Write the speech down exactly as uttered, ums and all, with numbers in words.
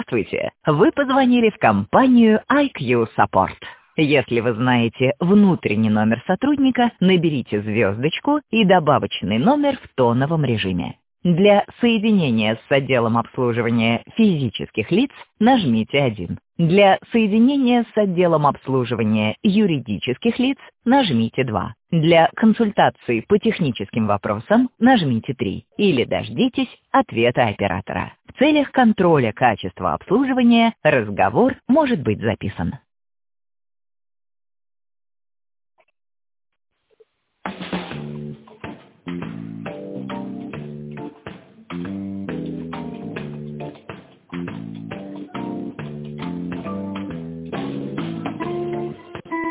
Здравствуйте! Вы позвонили в компанию ай кью Support. Если вы знаете внутренний номер сотрудника, наберите звездочку и добавочный номер в тоновом режиме. Для соединения с отделом обслуживания физических лиц нажмите один. Для соединения с отделом обслуживания юридических лиц нажмите два. Для консультации по техническим вопросам нажмите три. Или дождитесь ответа оператора. В целях контроля качества обслуживания разговор может быть записан.